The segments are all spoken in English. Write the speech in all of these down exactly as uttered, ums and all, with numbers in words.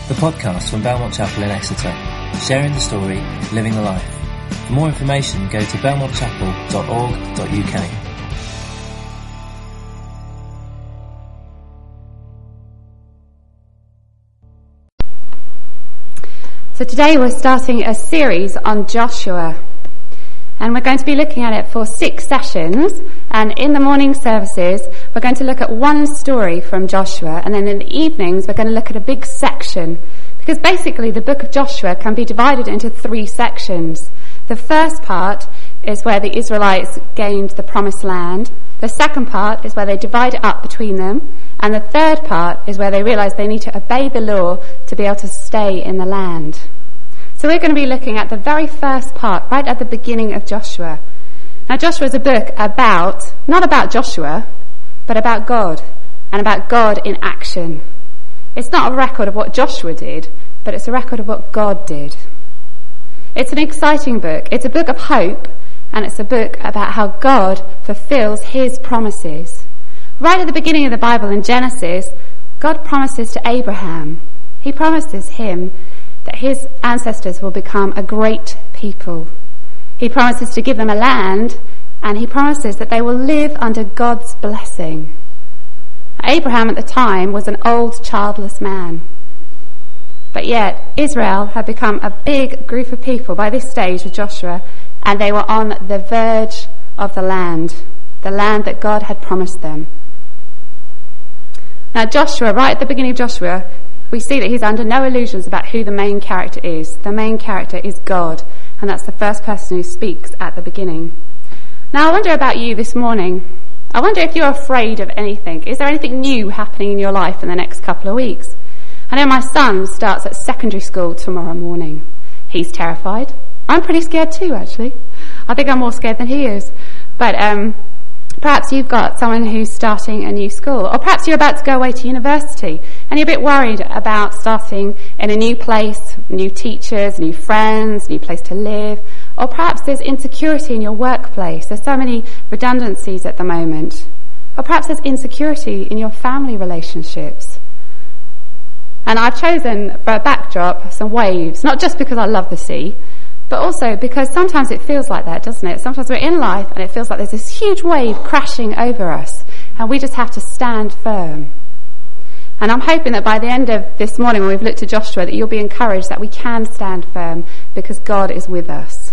the podcast from Belmont Chapel in Exeter, sharing the story, living the life. For more information, go to belmont chapel dot org dot u k. So today we're starting a series on Joshua, and we're going to be looking at it for six sessions, and in the morning services we're going to look at one story from Joshua, and then in the evenings we're going to look at a big section, because basically the book of Joshua can be divided into three sections. The first part is where the Israelites gained the promised land. The second part is where they divide it up between them, and the third part is where they realise they need to obey the law to be able to stay in the land. So we're going to be looking at the very first part, right at the beginning of Joshua. Now Joshua is a book about, not about Joshua, but about God, and about God in action. It's not a record of what Joshua did, but it's a record of what God did. It's an exciting book. It's a book of hope, and it's a book about how God fulfills his promises. Right at the beginning of the Bible in Genesis, God promises to Abraham. He promises him that his ancestors will become a great people. He promises to give them a land, and he promises that they will live under God's blessing. Abraham at the time was an old, childless man. But yet, Israel had become a big group of people by this stage with Joshua, and they were on the verge of the land, the land that God had promised them. Now Joshua, right at the beginning of Joshua, we see that he's under no illusions about who the main character is. The main character is God, and that's the first person who speaks at the beginning. Now I wonder about you this morning. I wonder if you're afraid of anything. Is there anything new happening in your life in the next couple of weeks? I know my son starts at secondary school tomorrow morning. He's terrified. I'm pretty scared too, actually. I think I'm more scared than he is. But um, perhaps you've got someone who's starting a new school. Or perhaps you're about to go away to university and you're a bit worried about starting in a new place, new teachers, new friends, new place to live. Or perhaps there's insecurity in your workplace. There's so many redundancies at the moment. Or perhaps there's insecurity in your family relationships. And I've chosen for a backdrop some waves, not just because I love the sea, but also because sometimes it feels like that, doesn't it? Sometimes we're in life and it feels like there's this huge wave crashing over us, and we just have to stand firm. And I'm hoping that by the end of this morning, when we've looked at Joshua, that you'll be encouraged that we can stand firm because God is with us.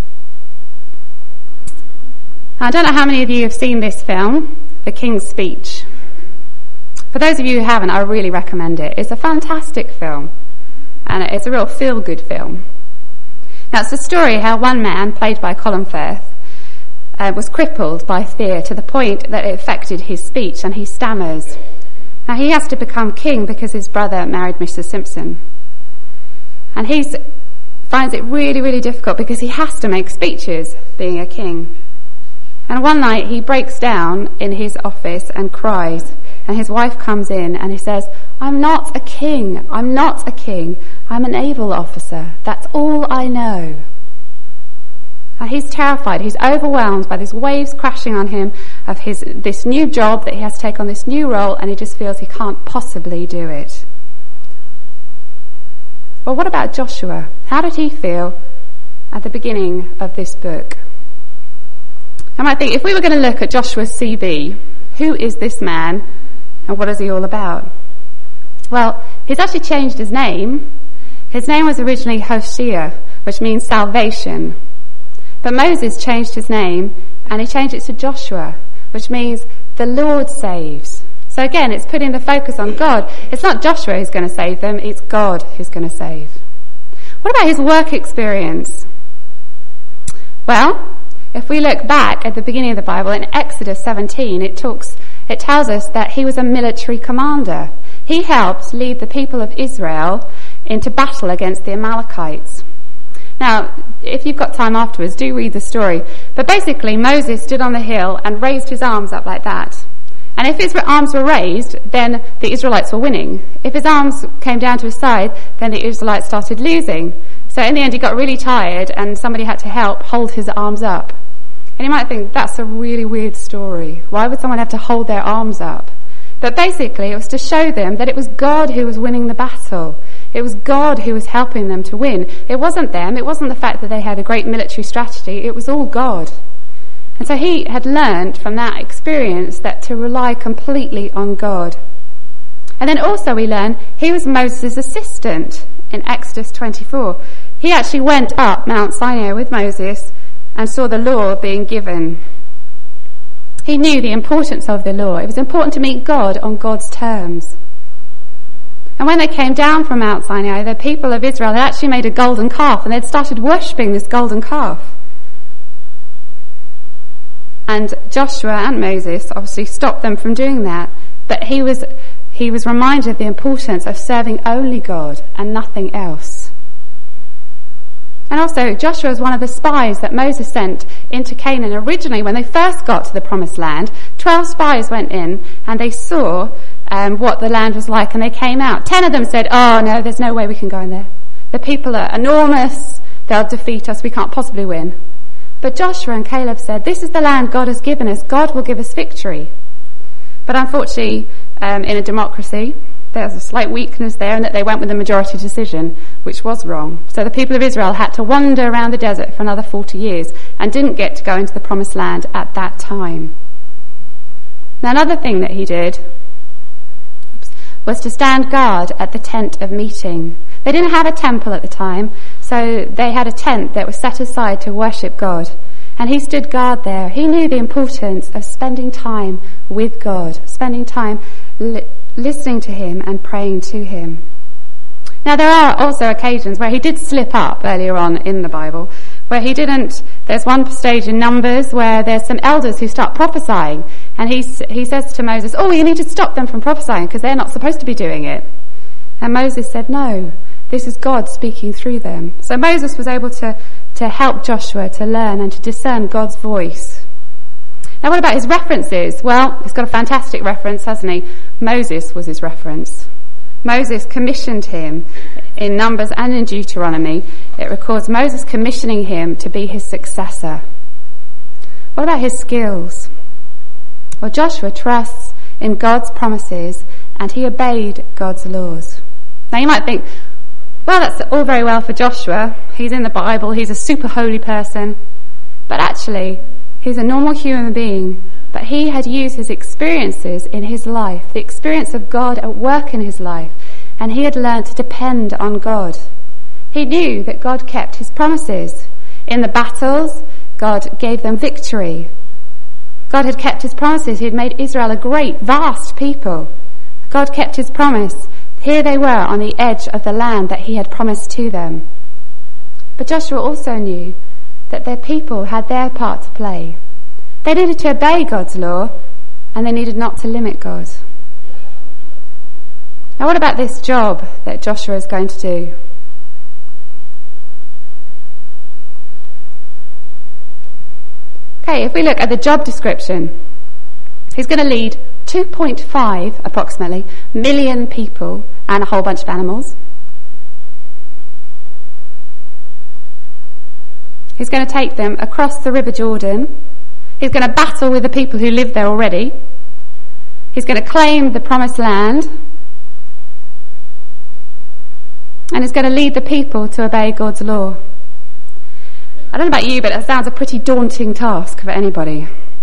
I don't know how many of you have seen this film, The King's Speech. For those of you who haven't, I really recommend it. It's a fantastic film, and it's a real feel-good film. Now, it's the story how one man, played by Colin Firth, uh, was crippled by fear to the point that it affected his speech, and he stammers. Now, he has to become king because his brother married Missus Simpson. And he finds it really, really difficult because he has to make speeches being a king. And one night he breaks down in his office and cries. And his wife comes in and he says, I'm not a king. I'm not a king. I'm a naval officer. That's all I know. And he's terrified. He's overwhelmed by these waves crashing on him of his this new job that he has to take on, this new role, and he just feels he can't possibly do it. Well, what about Joshua? How did he feel at the beginning of this book? I might think, if we were going to look at Joshua's C V, who is this man and what is he all about? Well, he's actually changed his name. His name was originally Hoshea, which means salvation. But Moses changed his name and he changed it to Joshua, which means the Lord saves. So again, it's putting the focus on God. It's not Joshua who's going to save them, it's God who's going to save. What about his work experience? Well, if we look back at the beginning of the Bible, in Exodus seventeen, it talks, it tells us that he was a military commander. He helped lead the people of Israel into battle against the Amalekites. Now, if you've got time afterwards, do read the story. But basically, Moses stood on the hill and raised his arms up like that. And if his arms were raised, then the Israelites were winning. If his arms came down to his side, then the Israelites started losing. So in the end, he got really tired and somebody had to help hold his arms up. And you might think, that's a really weird story. Why would someone have to hold their arms up? But basically, it was to show them that it was God who was winning the battle. It was God who was helping them to win. It wasn't them. It wasn't the fact that they had a great military strategy. It was all God. And so he had learned from that experience that to rely completely on God. And then also we learn he was Moses' assistant in Exodus twenty-four. He actually went up Mount Sinai with Moses and saw the law being given. He knew the importance of the law. It was important to meet God on God's terms. And when they came down from Mount Sinai, the people of Israel had actually made a golden calf and they'd started worshipping this golden calf. And Joshua and Moses obviously stopped them from doing that. But he was he was reminded of the importance of serving only God and nothing else. And also, Joshua was one of the spies that Moses sent into Canaan originally when they first got to the promised land. Twelve spies went in and they saw um, what the land was like and they came out. Ten of them said, oh no, there's no way we can go in there. The people are enormous, they'll defeat us, we can't possibly win. But Joshua and Caleb said, this is the land God has given us, God will give us victory. But unfortunately, um, in a democracy, there's a slight weakness there in that they went with the majority decision, which was wrong. So the people of Israel had to wander around the desert for another forty years and didn't get to go into the promised land at that time. Now another thing that he did was to stand guard at the tent of meeting. They didn't have a temple at the time, so they had a tent that was set aside to worship God. And he stood guard there. He knew the importance of spending time with God, spending time li- listening to him and praying to him. Now there are also occasions where he did slip up earlier on in the Bible, where he didn't, there's one stage in Numbers where there's some elders who start prophesying, and he, he says to Moses, oh, you need to stop them from prophesying because they're not supposed to be doing it. And Moses said, no, this is God speaking through them. So Moses was able to, to help Joshua to learn and to discern God's voice. Now what about his references? Well, he's got a fantastic reference, hasn't he? Moses was his reference. Moses commissioned him in Numbers and in Deuteronomy. It records Moses commissioning him to be his successor. What about his skills? Well, Joshua trusts in God's promises and he obeyed God's laws. Now you might think, well, that's all very well for Joshua. He's in the Bible, he's a super holy person. But actually, he's a normal human being, but he had used his experiences in his life, the experience of God at work in his life, and he had learned to depend on God. He knew that God kept his promises. In the battles, God gave them victory. God had kept his promises. He had made Israel a great, vast people. God kept his promise. Here they were on the edge of the land that he had promised to them. But Joshua also knew that their people had their part to play. They needed to obey God's law, and they needed not to limit God. Now what about this job that Joshua is going to do? Okay, if we look at the job description, he's going to lead two point five, approximately, million people and a whole bunch of animals. He's going to take them across the River Jordan. He's going to battle with the people who live there already. He's going to claim the promised land. And he's going to lead the people to obey God's law. I don't know about you, but it sounds a pretty daunting task for anybody.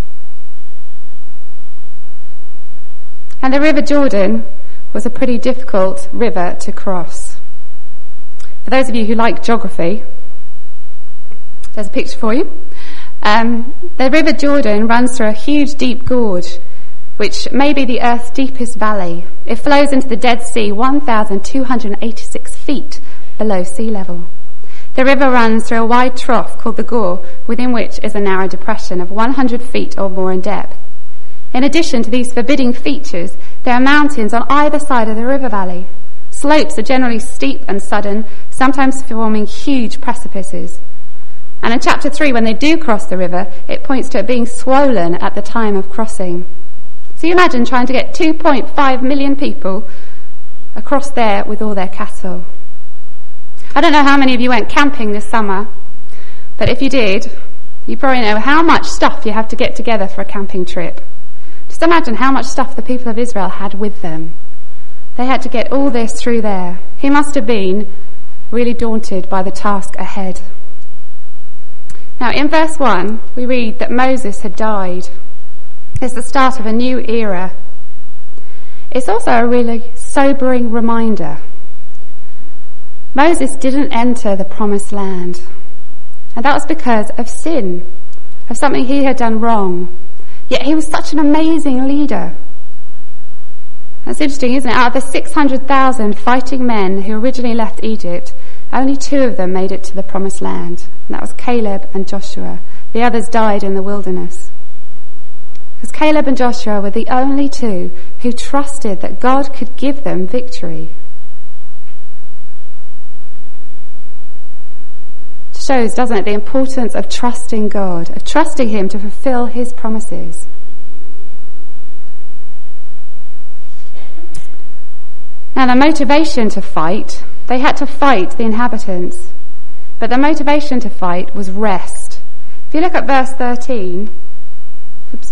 And the River Jordan was a pretty difficult river to cross. For those of you who like geography, there's a picture for you. Um, the River Jordan runs through a huge deep gorge, which may be the Earth's deepest valley. It flows into the Dead Sea one thousand two hundred eighty-six feet below sea level. The river runs through a wide trough called the Gore, within which is a narrow depression of one hundred feet or more in depth. In addition to these forbidding features, there are mountains on either side of the river valley. Slopes are generally steep and sudden, sometimes forming huge precipices. And in chapter three, when they do cross the river, it points to it being swollen at the time of crossing. So you imagine trying to get two point five million people across there with all their cattle. I don't know how many of you went camping this summer, but if you did, you probably know how much stuff you have to get together for a camping trip. Just imagine how much stuff the people of Israel had with them. They had to get all this through there. He must have been really daunted by the task ahead. Now, in verse one, we read that Moses had died. It's the start of a new era. It's also a really sobering reminder. Moses didn't enter the promised land, and that was because of sin, of something he had done wrong. Yet he was such an amazing leader. That's interesting, isn't it? Out of the six hundred thousand fighting men who originally left Egypt, only two of them made it to the promised land. And that was Caleb and Joshua. The others died in the wilderness. Because Caleb and Joshua were the only two who trusted that God could give them victory. It shows, doesn't it, the importance of trusting God, of trusting him to fulfill his promises. Now, the motivation to fight, they had to fight the inhabitants, but the motivation to fight was rest. If you look at verse thirteen, oops,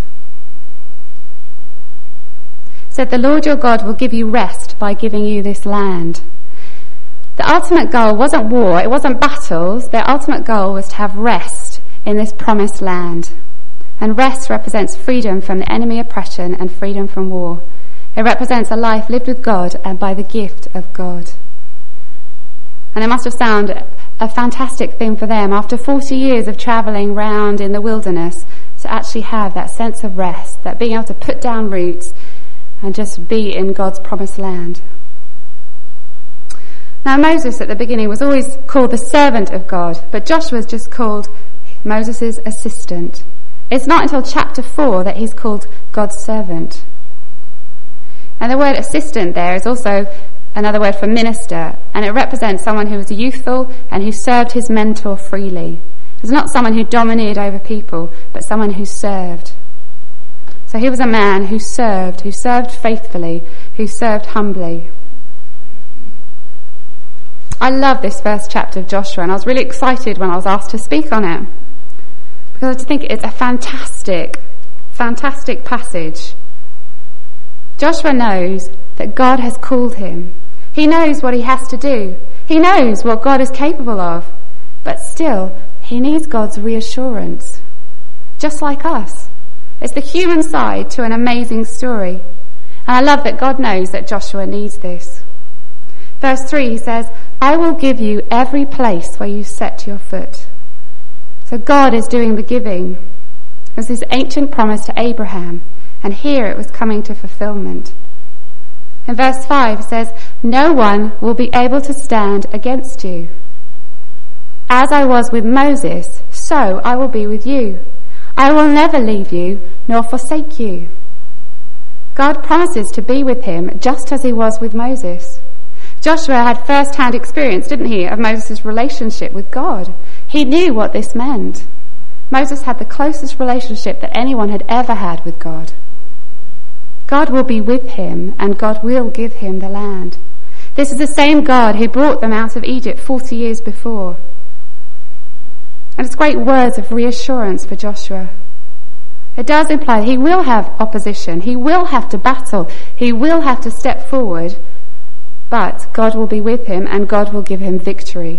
it said, "The Lord your God will give you rest by giving you this land." The ultimate goal wasn't war, it wasn't battles. Their ultimate goal was to have rest in this promised land. And rest represents freedom from the enemy oppression and freedom from war. It represents a life lived with God and by the gift of God. And it must have sounded a fantastic thing for them after forty years of travelling round in the wilderness to actually have that sense of rest, that being able to put down roots and just be in God's promised land. Now, Moses at the beginning was always called the servant of God, but Joshua is just called Moses' assistant. It's not until chapter four that he's called God's servant. And the word assistant there is also another word for minister, and it represents someone who was youthful and who served his mentor freely. It's not someone who domineered over people, but someone who served. So he was a man who served, who served faithfully, who served humbly. I love this first chapter of Joshua, and I was really excited when I was asked to speak on it, because I think it's a fantastic, fantastic passage. Joshua knows that God has called him. He knows what he has to do. He knows what God is capable of. But still, he needs God's reassurance. Just like us. It's the human side to an amazing story. And I love that God knows that Joshua needs this. Verse three, he says, "I will give you every place where you set your foot." So God is doing the giving. It was this ancient promise to Abraham. And here it was coming to fulfillment. In verse five it says, "No one will be able to stand against you. As I was with Moses, so I will be with you. I will never leave you nor forsake you." God promises to be with him just as he was with Moses. Joshua had first-hand experience, didn't he, of Moses' relationship with God. He knew what this meant. Moses had the closest relationship that anyone had ever had with God. God will be with him, and God will give him the land. This is the same God who brought them out of Egypt forty years before. And it's great words of reassurance for Joshua. It does imply he will have opposition, he will have to battle, he will have to step forward, but God will be with him and God will give him victory.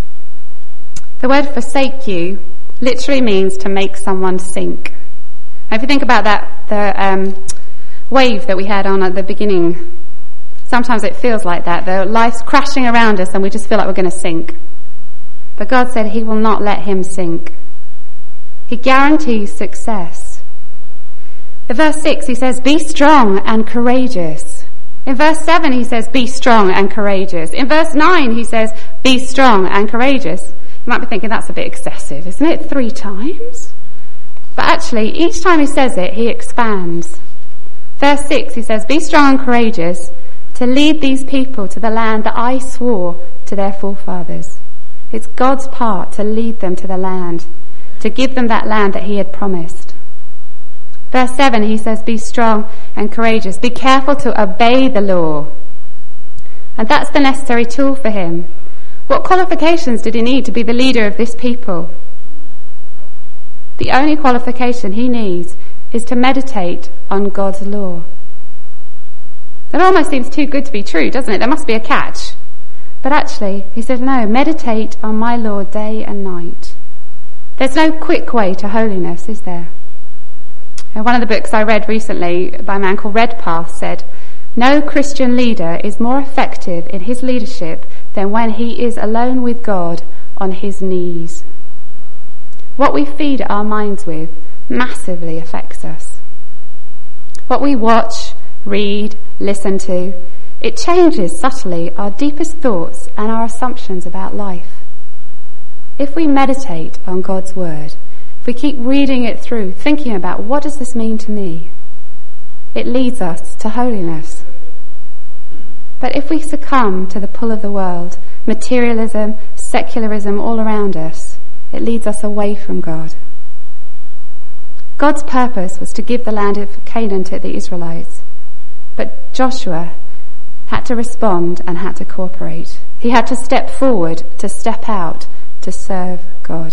The word forsake you literally means to make someone sink. Now, if you think about that, the um, wave that we had on at the beginning, sometimes it feels like that. The life's crashing around us and we just feel like we're going to sink. But God said he will not let him sink. He guarantees success. In verse six he says, "Be strong and courageous." In verse seven he says, "Be strong and courageous." In verse nine he says, "Be strong and courageous." You might be thinking that's a bit excessive, isn't it? Three times? But actually, each time he says it, he expands. Verse six, he says, "Be strong and courageous to lead these people to the land that I swore to their forefathers." It's God's part to lead them to the land, to give them that land that he had promised. Verse seven, he says, "Be strong and courageous. Be careful to obey the law." And that's the necessary tool for him. What qualifications did he need to be the leader of this people? The only qualification he needs is to meditate on God's law. That almost seems too good to be true, doesn't it? There must be a catch. But actually, he said, no, meditate on my law day and night. There's no quick way to holiness, is there? And one of the books I read recently by a man called Redpath said, no Christian leader is more effective in his leadership than when he is alone with God on his knees. What we feed our minds with massively affects us. What we watch, read, listen to, it changes subtly our deepest thoughts and our assumptions about life. If we meditate on God's word, if we keep reading it through, thinking about what does this mean to me, it leads us to holiness. But if we succumb to the pull of the world, materialism, secularism all around us, it leads us away from God. God's purpose was to give the land of Canaan to the Israelites, but Joshua had to respond and had to cooperate. He had to step forward, to step out, to serve God.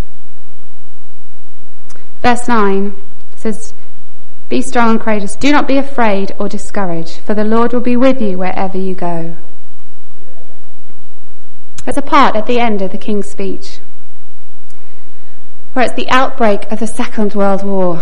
Verse nine says, be strong and courageous. Do not be afraid or discouraged, for the Lord will be with you wherever you go. There's a part at the end of the King's speech where it's the outbreak of the Second World War,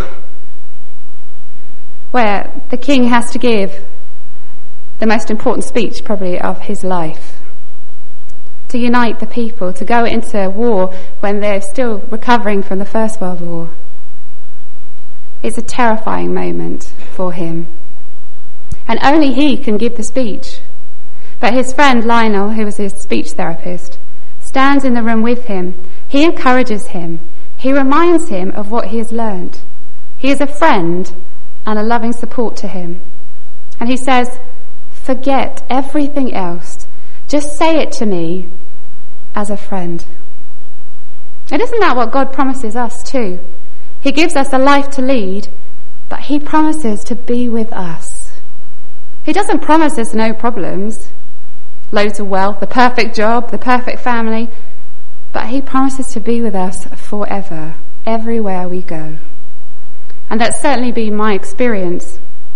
where the king has to give the most important speech probably of his life, to unite the people, to go into war when they're still recovering from the First World War. It's a terrifying moment for him. And only he can give the speech. But his friend Lionel, who was his speech therapist, stands in the room with him. He encourages him. He reminds him of what he has learned. He is a friend and a loving support to him. And he says, forget everything else. Just say it to me as a friend. And isn't that what God promises us too? He gives us a life to lead, but he promises to be with us. He doesn't promise us no problems, loads of wealth, the perfect job, the perfect family, but he promises to be with us forever, everywhere we go. And that's certainly been my experience.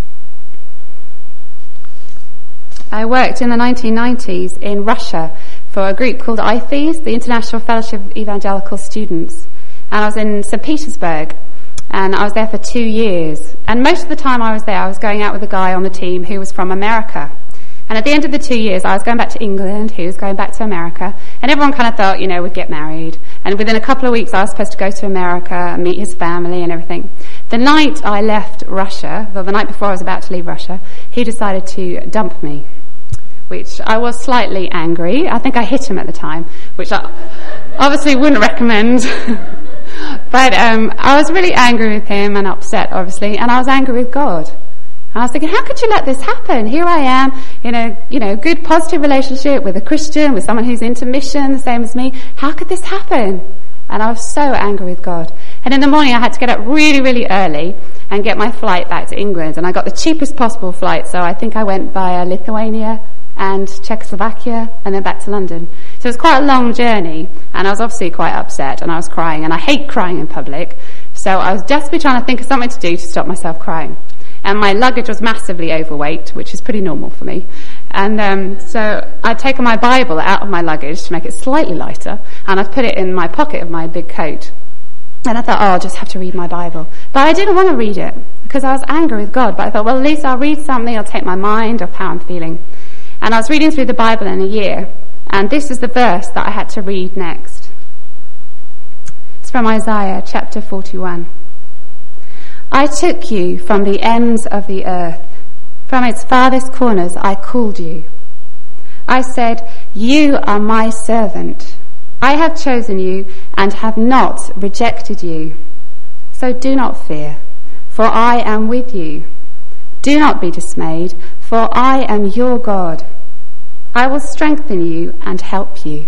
I worked in the nineteen nineties in Russia for a group called I F E S, the International Fellowship of Evangelical Students. And I was in Saint Petersburg, and I was there for two years. And most of the time I was there, I was going out with a guy on the team who was from America. And at the end of the two years, I was going back to England, he was going back to America, and everyone kind of thought, you know, we'd get married. And within a couple of weeks, I was supposed to go to America and meet his family and everything. The night I left Russia, well, the night before I was about to leave Russia, he decided to dump me, which I was slightly angry. I think I hit him at the time, which I obviously wouldn't recommend. But um, I was really angry with him and upset, obviously, and I was angry with God. And I was thinking, how could you let this happen? Here I am in a, you know, good, positive relationship with a Christian, with someone who's into mission, the same as me. How could this happen? And I was so angry with God. And in the morning, I had to get up really, really early and get my flight back to England. And I got the cheapest possible flight, so I think I went via Lithuania and Czechoslovakia and then back to London. So it was quite a long journey, and I was obviously quite upset, and I was crying, and I hate crying in public. So I was desperately trying to think of something to do to stop myself crying. And my luggage was massively overweight, which is pretty normal for me. And um, so I'd taken my Bible out of my luggage to make it slightly lighter, and I'd put it in my pocket of my big coat. And I thought, oh, I'll just have to read my Bible. But I didn't want to read it, because I was angry with God. But I thought, well, at least I'll read something, I'll take my mind off how I'm feeling. And I was reading through the Bible in a year, and this is the verse that I had to read next. It's from Isaiah chapter forty-one. I took you from the ends of the earth, from its farthest corners I called you. I said, you are my servant. I have chosen you and have not rejected you. So do not fear, for I am with you. Do not be dismayed, for I am your God. I will strengthen you and help you.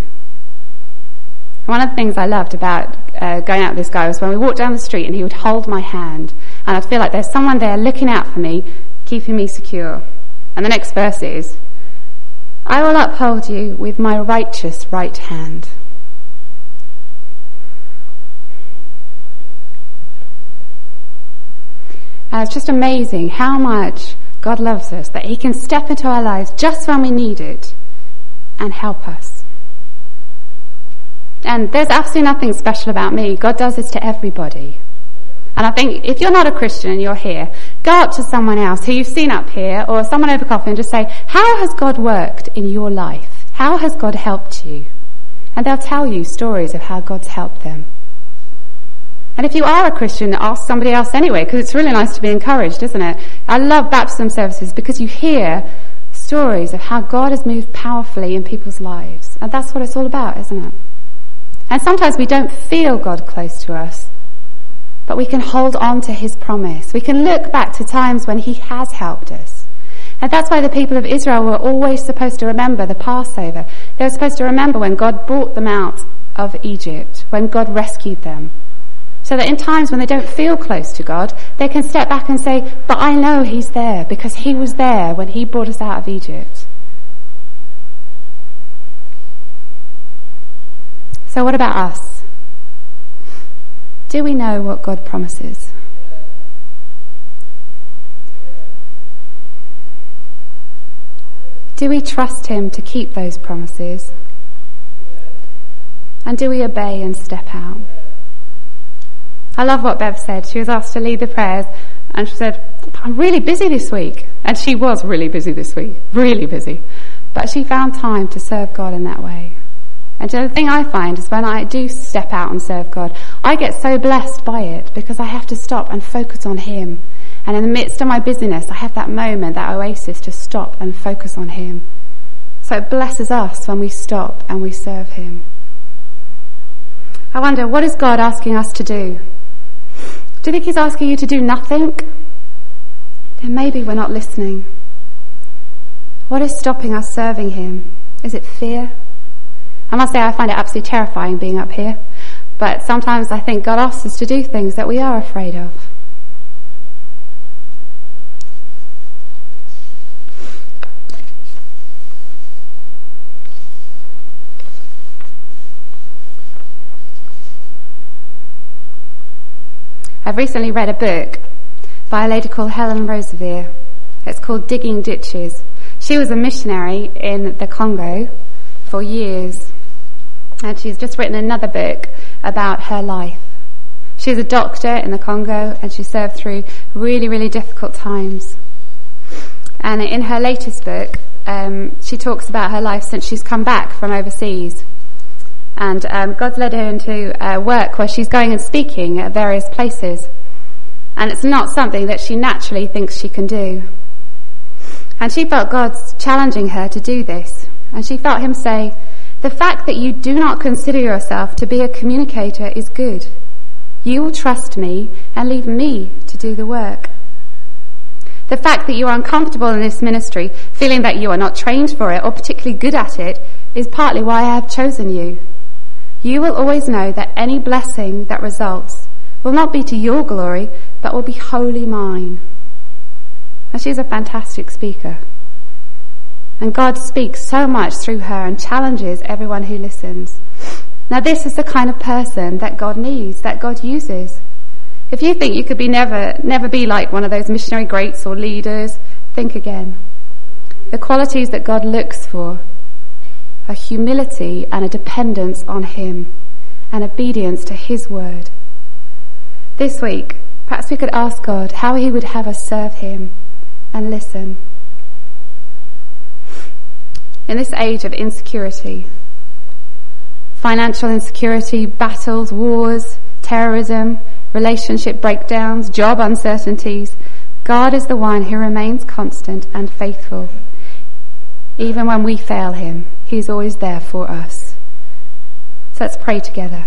One of the things I loved about uh, going out with this guy was when we walked down the street and he would hold my hand, and I'd feel like there's someone there looking out for me, keeping me secure. And the next verse is, I will uphold you with my righteous right hand. And it's just amazing how much God loves us, that he can step into our lives just when we need it and help us. And there's absolutely nothing special about me. God does this to everybody. And I think if you're not a Christian and you're here, go up to someone else who you've seen up here or someone over coffee and just say, how has God worked in your life? How has God helped you? And they'll tell you stories of how God's helped them. And if you are a Christian, ask somebody else anyway, because it's really nice to be encouraged, isn't it? I love baptism services because you hear stories of how God has moved powerfully in people's lives. And that's what it's all about, isn't it? And sometimes we don't feel God close to us, but we can hold on to his promise. We can look back to times when he has helped us. And that's why the people of Israel were always supposed to remember the Passover. They were supposed to remember when God brought them out of Egypt, when God rescued them. So that in times when they don't feel close to God, they can step back and say, but I know he's there because he was there when he brought us out of Egypt. So what about us? Do we know what God promises? Do we trust him to keep those promises? And do we obey and step out? I love what Bev said. She was asked to lead the prayers and she said, I'm really busy this week. And she was really busy this week, really busy. But she found time to serve God in that way. And the thing I find is when I do step out and serve God, I get so blessed by it because I have to stop and focus on him. And in the midst of my busyness, I have that moment, that oasis to stop and focus on him. So it blesses us when we stop and we serve him. I wonder, what is God asking us to do? Do you think he's asking you to do nothing? Then maybe we're not listening. What is stopping us serving him? Is it fear? I must say I find it absolutely terrifying being up here, but sometimes I think God asks us to do things that we are afraid of. I've recently read a book by a lady called Helen Roseveare. It's called Digging Ditches. She was a missionary in the Congo for years, and she's just written another book about her life. She's a doctor in the Congo, and she served through really, really difficult times. And in her latest book, um, she talks about her life since she's come back from overseas. And um, God's led her into uh, work where she's going and speaking at various places. And it's not something that she naturally thinks she can do. And she felt God's challenging her to do this. And she felt him say, the fact that you do not consider yourself to be a communicator is good. You will trust me and leave me to do the work. The fact that you are uncomfortable in this ministry, feeling that you are not trained for it or particularly good at it, is partly why I have chosen you. You will always know that any blessing that results will not be to your glory, but will be wholly mine. And she's a fantastic speaker. And God speaks so much through her and challenges everyone who listens. Now this is the kind of person that God needs, that God uses. If you think you could be never, never be like one of those missionary greats or leaders, think again. The qualities that God looks for are humility and a dependence on him and obedience to his word. This week, perhaps we could ask God how he would have us serve him and listen. In this age of insecurity, financial insecurity, battles, wars, terrorism, relationship breakdowns, job uncertainties, God is the one who remains constant and faithful. Even when we fail him, he's always there for us. So let's pray together.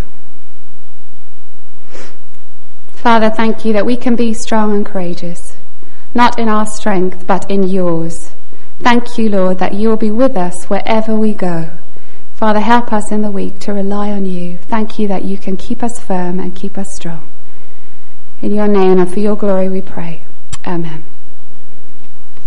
Father, thank you that we can be strong and courageous, not in our strength, but in yours. Thank you, Lord, that you will be with us wherever we go. Father, help us in the week to rely on you. Thank you that you can keep us firm and keep us strong. In your name and for your glory we pray. Amen.